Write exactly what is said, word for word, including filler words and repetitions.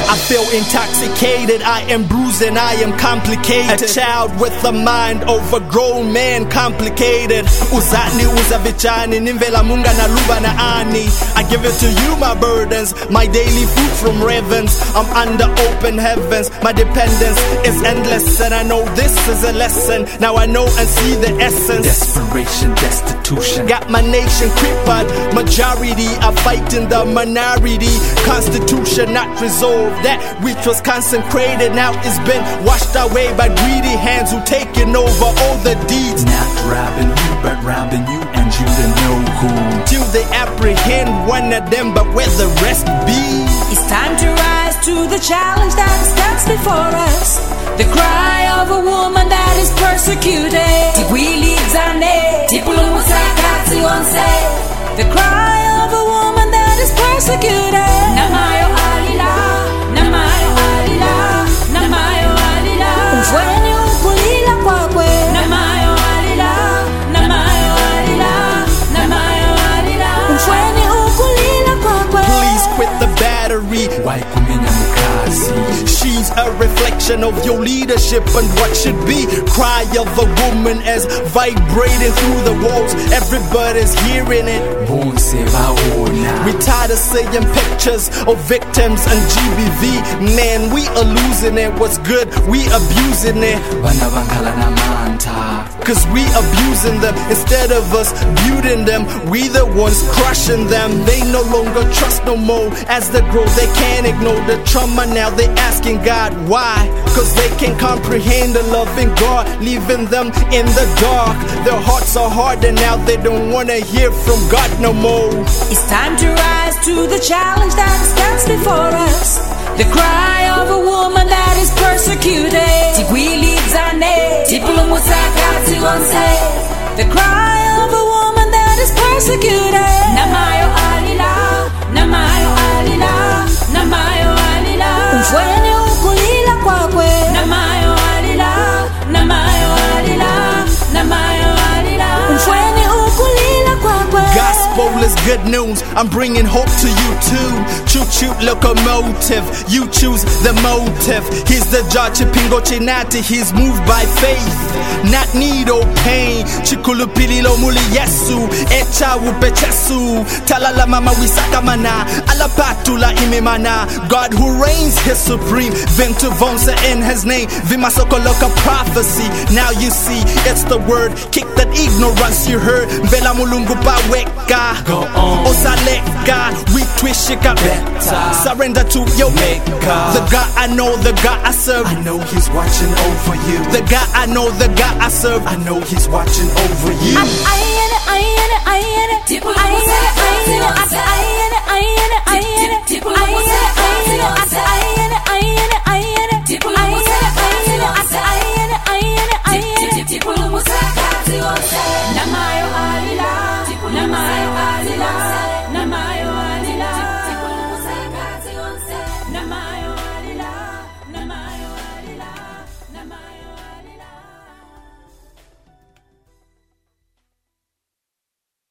I feel intoxicated, I am bruised and I am complicated. A child with a mind of a grown man, complicated. Uzani uzabichani, nimvela munga na luba na ani. I give it to you my burdens, my daily food from ravens. I'm under open heavens, my dependence is endless. And I know this is a lesson, now I know and see the essence. Desperation, destitution, got my nation crippled. Majority are fighting the minority. Constitution not resolved, that which was consecrated now it's been washed away by greedy hands who taking over all the deeds. Not robbing you but robbing you and you to know who. Till they apprehend one of them, but where the rest be? It's time to rise to the challenge that stands before us. The cry of a woman that is persecuted. The cry of a woman that is persecuted. Namayo alila, namayo alila, namayo alila. Umfweni ukulila kwakwe. Namayo alila, namayo alila, namayo alila. Umfweni ukulila kwakwe. Please quit the battery. Why kumenya mukasi? She's a reflection of your leadership and what should be. Cry of a woman as vibrating through the walls. Everybody's hearing it. We tired of seeing pictures of victims and G B V. Man, we are losing it. What's good? We abusing it. Cause we abusing them instead of us beautying them. We the ones crushing them. They no longer trust no more. As they grow, they can't ignore the trauma. Now they asking God why. Cause they can't comprehend the loving God, leaving them in the dark. Their hearts are hard and now they don't wanna hear from God no more. It's time to rise to the challenge that stands before us. The cry of a woman that is persecuted. The cry of a woman that is persecuted. Namayo alila, namayo alila, namayo alila. Umfweni ukulila kwakwe. Namayo alila, namayo alila, namayo alila. Umfweni ukulila kwakwe. Gospel is good news, I'm bringing hope to you too. Choo-choo locomotive, you choose the motive. He's the judge, Pingo Chinati, he's moved by faith, not need or pain. Chikulupililo muli yesu, echa upechesu. Talala mama wisaka mana, alapatula imemana. God who reigns, His supreme. Vintu vonsa in His name, vimasokoloka prophecy. Now you see, it's the word, kick that ignorance you heard. Vela mulungu pa weka, go on, osaleka, we twist shika better. Surrender to your maker. The God I know, the God I serve, I know He's watching over you. The God I know, the God I serve, I know He's watching over you. I, I, I, I, I, I, I, I, I, I, I, I,